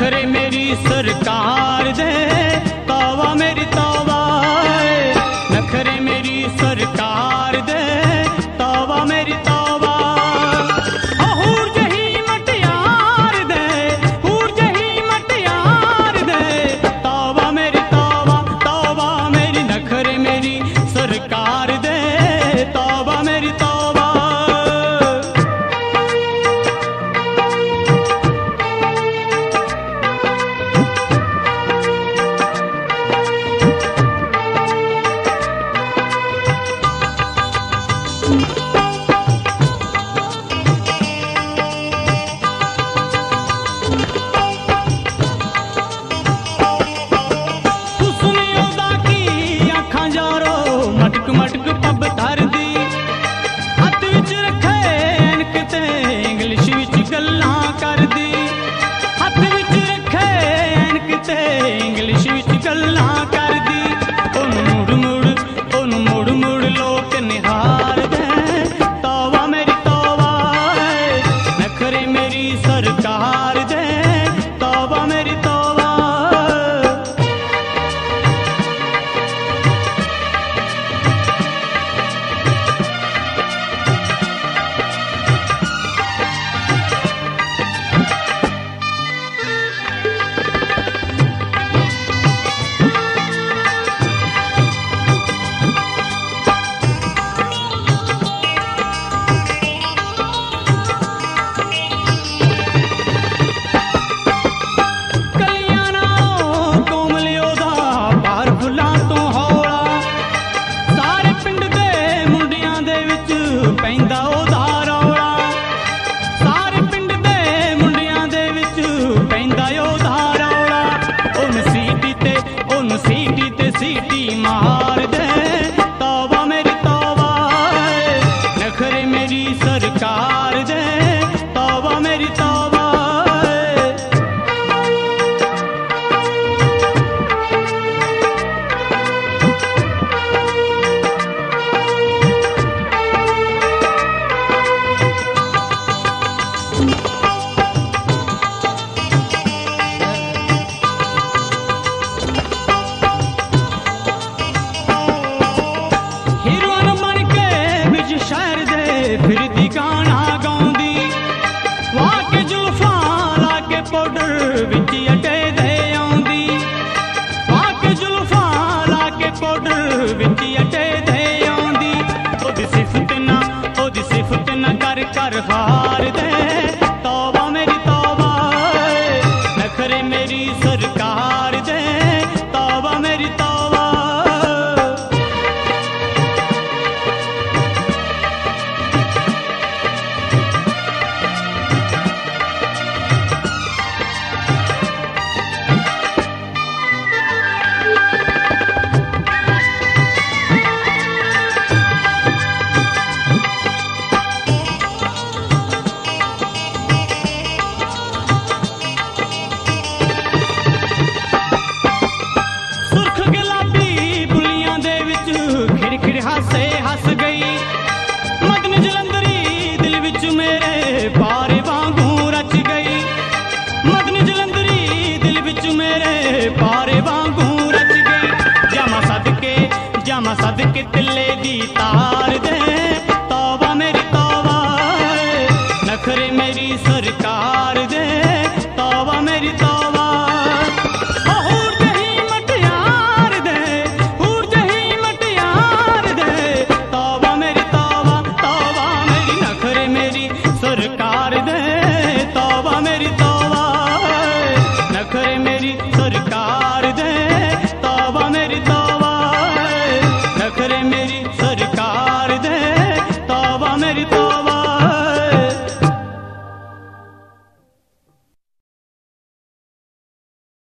नखरे मेरी सरकार दे, तौबा मेरी तौबा, नखरे मेरी सरकार दे, तौबा मेरी तौबा। हूर जही मटियार दे, हूर जही मटियार दे, तौबा मेरी तौबा, तौबा मेरी नखरे मेरी सरकार दे, तौबा मेरी तौबा। मटक पब धर दी, हथ विच रखे ऐनक ते इंग्लिश विच गल्लां कर दी, हथ विच रखे ऐनक ते इंग्लिश विच गल्लां कर दी। ओनू मुड़ मुड़ लोक निहार दे, तौबा मेरी तौबा, नखरे मेरी सरकार दे, तौबा मेरी तौबा। पैंदा ओदा रौला, सारे पिंड दे मुंडियां दे विच पैंदा ओदा रौला। ओनू सीटी ते सीटी मार दे, तौबा मेरी तौबा, नखरे मेरी सरकार दे, तौबा मेरी तौबा। फिरदी गाना गाउंदी, वाके जुल्फां लाके पाउडर विच अटे दे आउंदी, वाके जुल्फां लाके पाउडर विच अटे दे आउंदी। ओदी सिफत ना कर कर हार दे, तौबा मेरी तौबा, नखरे मेरी सरकार दे, तौबा मेरी तौबा। हासे हस गई मदन जलंधरी, दिल विच मेरे पारे वांगू रच गई, मदन जलंधरी दिल विच मेरे पारे वांगू रच गई। जामा सदके तिले दी तार